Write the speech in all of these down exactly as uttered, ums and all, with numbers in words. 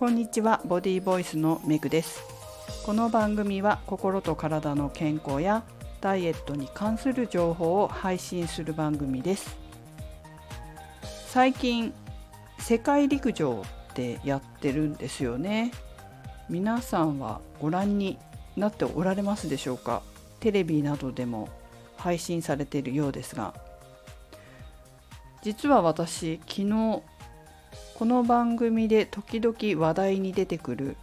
こんにちは、ボディーボイスのメグです。この番組は心と体の健康やダイエットに関する情報を配信する番組です。最近世界陸上ってやってるんですよね。皆さんはご覧になっておられますでしょうか。テレビなどでも配信されているようですが、実は私昨日この番組で時々話題に出てくる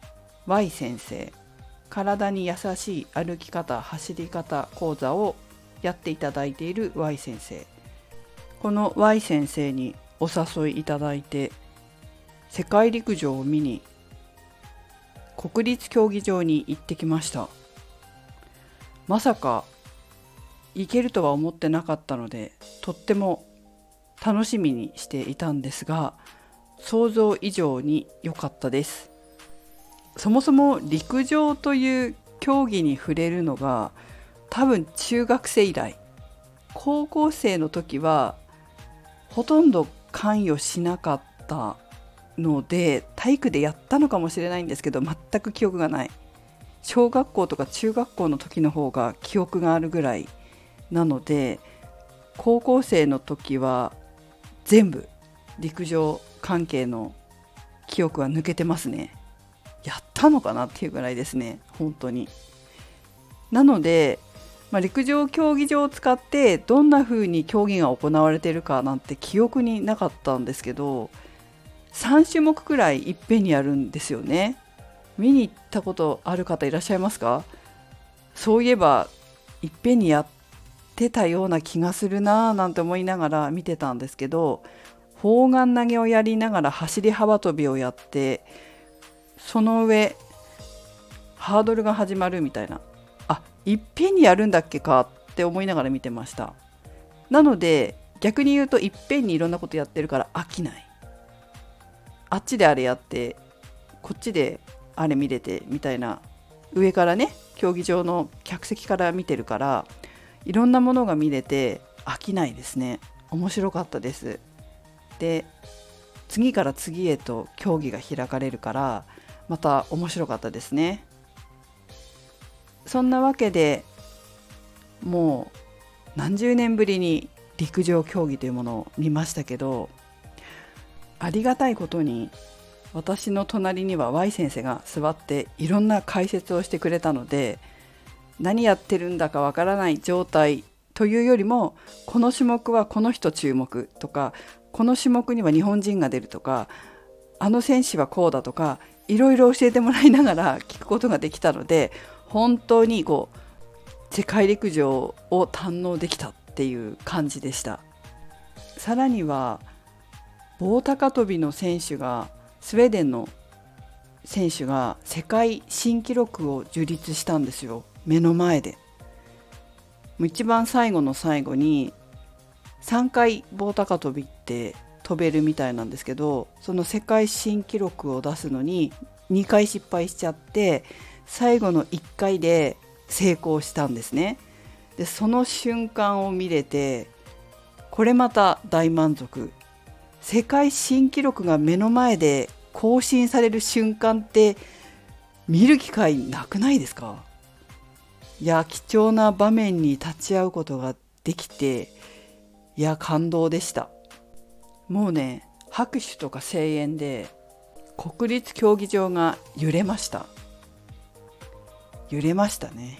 Y 先生、体に優しい歩き方走り方講座をやっていただいている Y 先生、この Y 先生にお誘いいただいて世界陸上を見に国立競技場に行ってきました。まさか行けるとは思ってなかったので、とっても楽しみにしていたんですが、想像以上に良かったです。そもそも陸上という競技に触れるのが多分中学生以来、高校生の時はほとんど関与しなかったので、体育でやったのかもしれないんですけど、全く記憶がない。小学校とか中学校の時の方が記憶があるぐらいなので、高校生の時は全部陸上関係の記憶は抜けてますね。やったのかなっていうぐらいですね、本当に。なので、まあ、陸上競技場を使ってどんな風に競技が行われているかなんて記憶になかったんですけど、さん種目くらいいっぺんにやるんですよね。見に行ったことある方いらっしゃいますか？そういえばいっぺんにやってたような気がするなぁなんて思いながら見てたんですけど、砲丸投げをやりながら走り幅跳びをやって、その上ハードルが始まるみたいな、あ、いっぺんにやるんだっけかって思いながら見てました。なので逆に言うと、いっぺんにいろんなことやってるから飽きない。あっちであれやってこっちであれ見れてみたいな、上からね、競技場の客席から見てるからいろんなものが見れて飽きないですね。面白かったです。で、次から次へと競技が開かれるからまた面白かったですね。そんなわけで、もう何十年ぶりに陸上競技というものを見ましたけど、ありがたいことに私の隣には Y 先生が座っていろんな解説をしてくれたので、何やってるんだかわからない状態というよりも、この種目はこの人注目とか、この種目には日本人が出るとか、あの選手はこうだとか、いろいろ教えてもらいながら聞くことができたので、本当にこう世界陸上を堪能できたっていう感じでした。さらには棒高跳びの選手が、スウェーデンの選手が世界新記録を樹立したんですよ、目の前で。もう一番最後の最後にさんかい棒高跳びって飛べるみたいなんですけど、その世界新記録を出すのににかい失敗しちゃって、最後のいっかいで成功したんですね。で、その瞬間を見れて、これまた大満足。世界新記録が目の前で更新される瞬間って見る機会なくないですか？いや、貴重な場面に立ち会うことができて、いや、感動でした。もうね、拍手とか声援で国立競技場が揺れました。揺れましたね。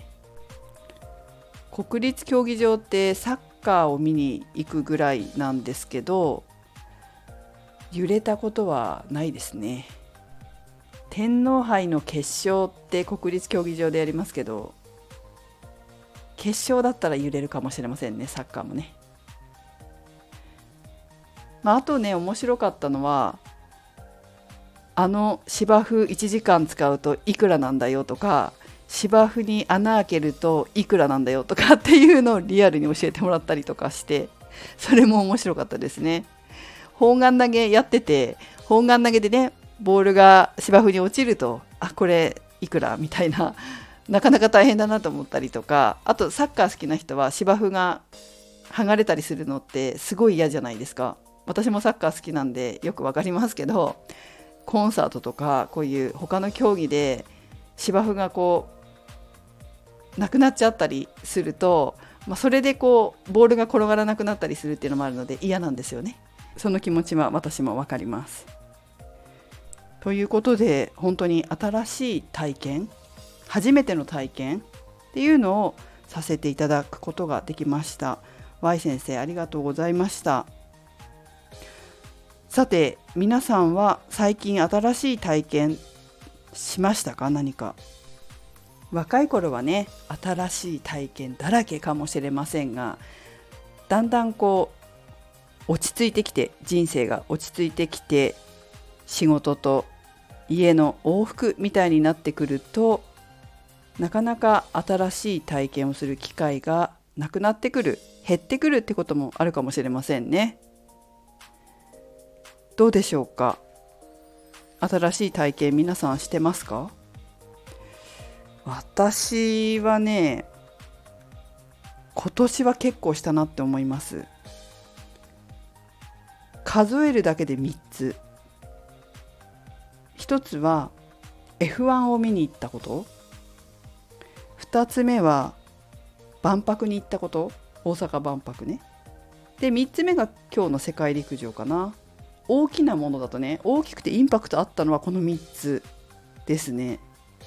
国立競技場ってサッカーを見に行くぐらいなんですけど、揺れたことはないですね。天皇杯の決勝って国立競技場でやりますけど、決勝だったら揺れるかもしれませんね、サッカーもね。まあ、あとね、面白かったのは、あの芝生いちじかん使うといくらなんだよとか、芝生に穴開けるといくらなんだよとかっていうのをリアルに教えてもらったりとかして、それも面白かったですね。砲丸投げやってて、砲丸投げでね、ボールが芝生に落ちると、あ、これいくらみたいな、なかなか大変だなと思ったりとか、あとサッカー好きな人は芝生が剥がれたりするのってすごい嫌じゃないですか。私もサッカー好きなんでよくわかりますけど、 コンサートとかこういう他の競技で芝生がこうなくなっちゃったりすると、まあ、それでこうボールが転がらなくなったりするっていうのもあるので嫌なんですよね。その気持ちは私もわかります。ということで本当に新しい体験、初めての体験っていうのをさせていただくことができました。 Y 先生ありがとうございました。さて皆さんは最近新しい体験しましたか？何か若い頃はね新しい体験だらけかもしれませんが、だんだんこう落ち着いてきて、人生が落ち着いてきて、仕事と家の往復みたいになってくると、なかなか新しい体験をする機会がなくなってくる、減ってくるってこともあるかもしれませんね。どうでしょうか？新しい体験皆さんしてますか？私はね、今年は結構したなって思います。数えるだけでみっつ。ひとつは エフワン を見に行ったこと。ふたつめは万博に行ったこと、大阪万博ね。でみっつめが今日の世界陸上かな。大きなものだとね、大きくてインパクトあったのはこのみっつですね。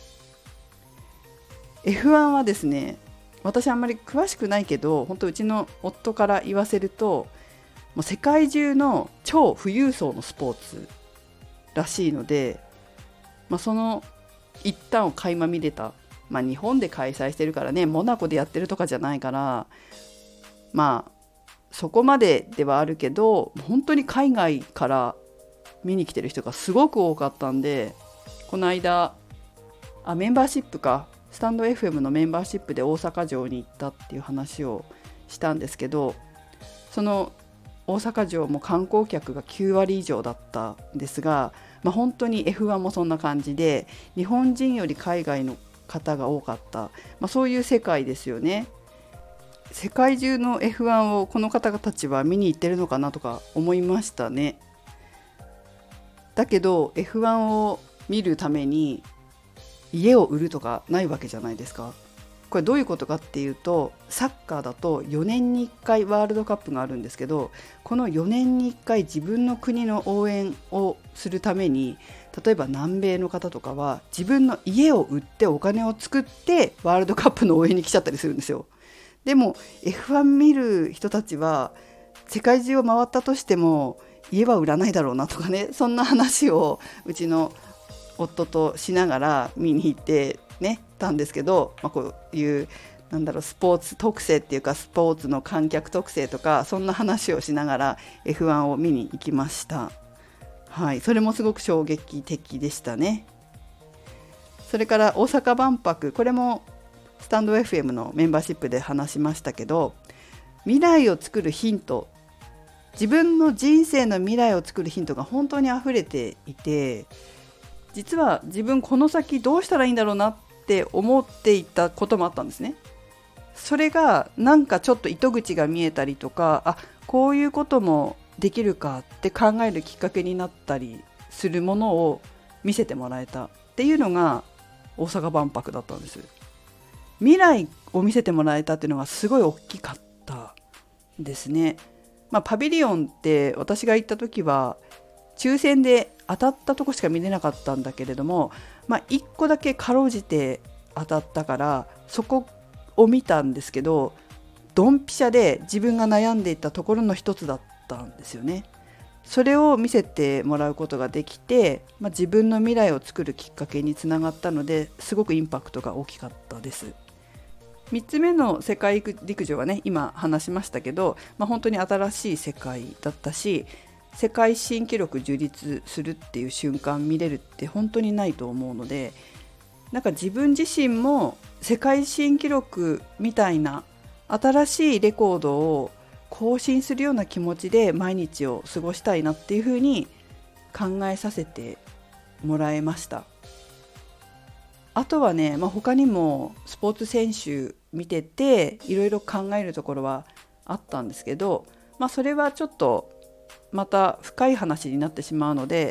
エフワン はですね、私あんまり詳しくないけど、本当うちの夫から言わせると、もう世界中の超富裕層のスポーツらしいので、まあ、その一端を垣間見れた。まあ、日本で開催してるからね、モナコでやってるとかじゃないから、まあそこまでではあるけど、本当に海外から見に来てる人がすごく多かったんで、この間あメンバーシップかスタンド エフエム のメンバーシップで大阪城に行ったっていう話をしたんですけど、その大阪城も観光客がきゅうわり以上だったんですが、まあ、本当に エフワン もそんな感じで、日本人より海外の方が多かった、まあ、そういう世界ですよね。世界中の エフワン をこの方たちは見に行ってるのかなとか思いましたね。だけど エフワン を見るために家を売るとかないわけじゃないですか。これどういうことかっていうと、サッカーだとよねんにいっかいワールドカップがあるんですけど、このよねんにいっかい自分の国の応援をするために、例えば南米の方とかは自分の家を売ってお金を作ってワールドカップの応援に来ちゃったりするんですよ。でも エフワン 見る人たちは世界中を回ったとしても家は売らないだろうなとかね、そんな話をうちの夫としながら見に行ってねたんですけど、まあ、こういうなんだろうスポーツ特性っていうか、スポーツの観客特性とかそんな話をしながら エフワン を見に行きました。はい、それもすごく衝撃的でしたね。それから大阪万博、これもスタンド エフエム のメンバーシップで話しましたけど、未来を作るヒント、自分の人生の未来を作るヒントが本当にあふれていて、実は自分この先どうしたらいいんだろうなって思っていたこともあったんですね。それがなんかちょっと糸口が見えたりとか、あ、こういうこともできるかって考えるきっかけになったりするものを見せてもらえたっていうのが大阪万博だったんです。未来を見せてもらえたっていうのがすごい大きかったですね。まあ、パビリオンって私が行った時は抽選で当たったとこしか見れなかったんだけれども、まあ、いっこだけかろうじて当たったからそこを見たんですけど、ドンピシャで自分が悩んでいたところの一つだったんですよね。それを見せてもらうことができて、まあ、自分の未来を作るきっかけにつながったので、すごくインパクトが大きかったです。みっつめの世界陸上はね、今話しましたけど、まあ、本当に新しい世界だったし、世界新記録樹立するっていう瞬間見れるって本当にないと思うので、なんか自分自身も世界新記録みたいな新しいレコードを更新するような気持ちで毎日を過ごしたいなっていうふうに考えさせてもらえました。あとはね、まあ、他にもスポーツ選手見てていろいろ考えるところはあったんですけど、まあ、それはちょっとまた深い話になってしまうので、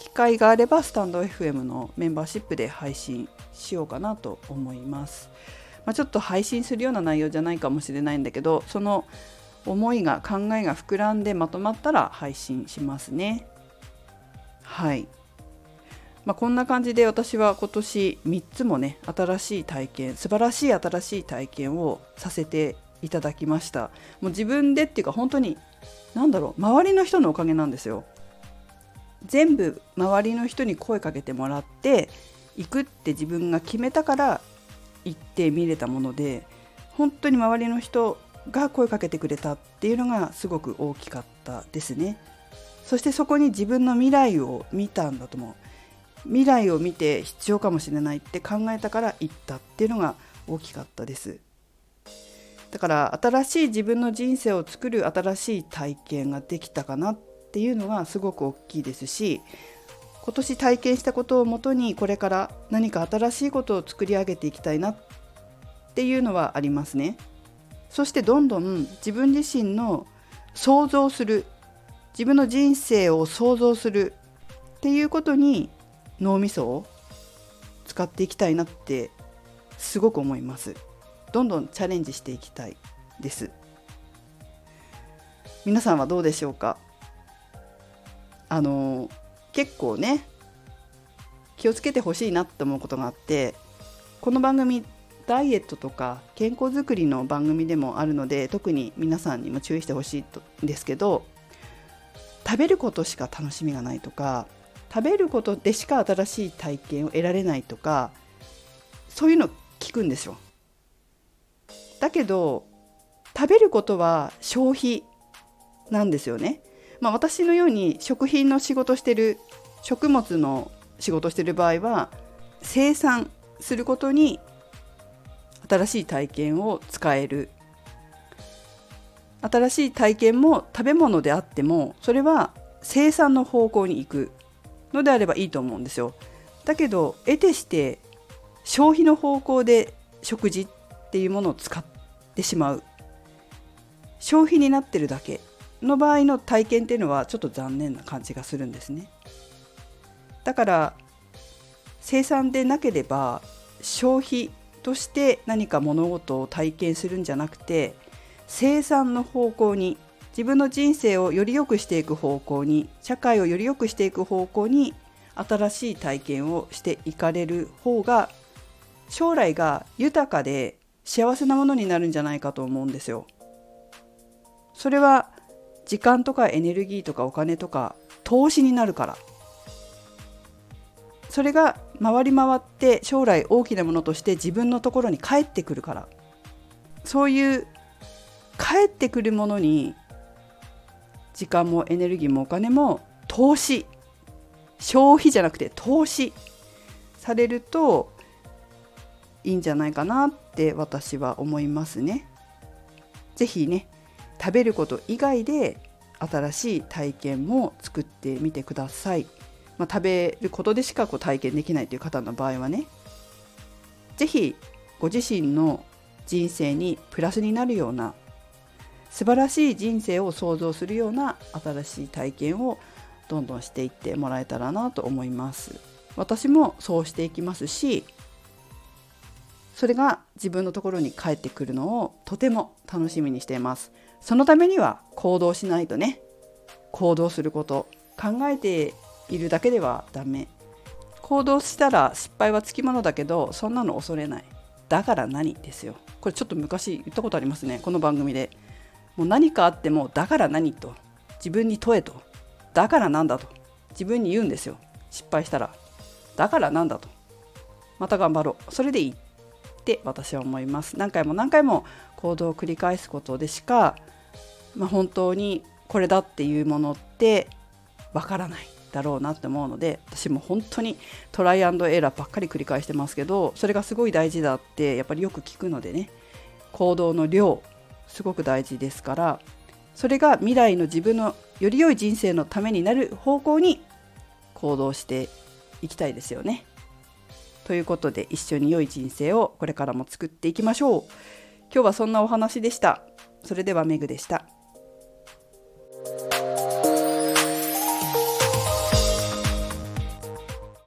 機会があればスタンド エフエム のメンバーシップで配信しようかなと思います。まあ、ちょっと配信するような内容じゃないかもしれないんだけど、その思いが考えが膨らんでまとまったら配信しますね。はい、まあ、こんな感じで私は今年みっつもね新しい体験素晴らしい新しい体験をさせていただきました。もう自分でっていうか本当に何だろう周りの人のおかげなんですよ。全部周りの人に声かけてもらって行くって自分が決めたから行って見れたもので、本当に周りの人が声かけてくれたっていうのがすごく大きかったですね。そしてそこに自分の未来を見たんだと思う。未来を見て必要かもしれないって考えたから行ったっていうのが大きかったです。だから新しい自分の人生を作る新しい体験ができたかなっていうのがすごく大きいですし、今年体験したことをもとにこれから何か新しいことを作り上げていきたいなっていうのはありますね。そしてどんどん自分自身の想像する、自分の人生を想像するっていうことに脳みそを使っていきたいなってすごく思います。どんどんチャレンジしていきたいです。皆さんはどうでしょうか。あの結構ね気をつけてほしいなって思うことがあって、この番組ダイエットとか健康づくりの番組でもあるので、特に皆さんにも注意してほしいんですけど、食べることしか楽しみがないとか、食べることでしか新しい体験を得られないとか、そういうの聞くんですよ。だけど食べることは消費なんですよね。まあ、私のように食品の仕事してる、食物の仕事してる場合は生産することに新しい体験を使える。新しい体験も食べ物であってもそれは生産の方向に行くのであればいいと思うんですよ。だけど得てして消費の方向で食事っていうものを使ってしまう、消費になってるだけの場合の体験っていうのはちょっと残念な感じがするんですね。だから生産でなければ消費として何か物事を体験するんじゃなくて、生産の方向に、自分の人生をより良くしていく方向に、社会をより良くしていく方向に新しい体験をしていかれる方が将来が豊かで幸せなものになるんじゃないかと思うんですよ。それは時間とかエネルギーとかお金とか投資になるから。それが回り回って将来大きなものとして自分のところに帰ってくるから。そういう帰ってくるものに時間もエネルギーもお金も投資、消費じゃなくて投資されるといいんじゃないかなって私は思いますね。ぜひね、食べること以外で新しい体験も作ってみてください。まあ、食べることでしかこう体験できないという方の場合はね、ぜひご自身の人生にプラスになるような素晴らしい人生を想像するような新しい体験をどんどんしていってもらえたらなと思います。私もそうしていきますし、それが自分のところに返ってくるのをとても楽しみにしています。そのためには行動しないとね。行動すること、考えているだけではダメ。行動したら失敗はつきものだけど、そんなの恐れない。だから何ですよ。これちょっと昔言ったことありますね、この番組で。もう何かあってもだから何と自分に問えと、だからなんだと自分に言うんですよ。失敗したらだからなんだと、また頑張ろう、それでいいって私は思います。何回も何回も行動を繰り返すことでしか、まあ、本当にこれだっていうものってわからないだろうなって思うので、私も本当にトライアンドエラーばっかり繰り返してますけど、それがすごい大事だってやっぱりよく聞くのでね、行動の量すごく大事ですから、それが未来の自分のより良い人生のためになる方向に行動していきたいですよね。ということで、一緒に良い人生をこれからも作っていきましょう。今日はそんなお話でした。それではメグでした。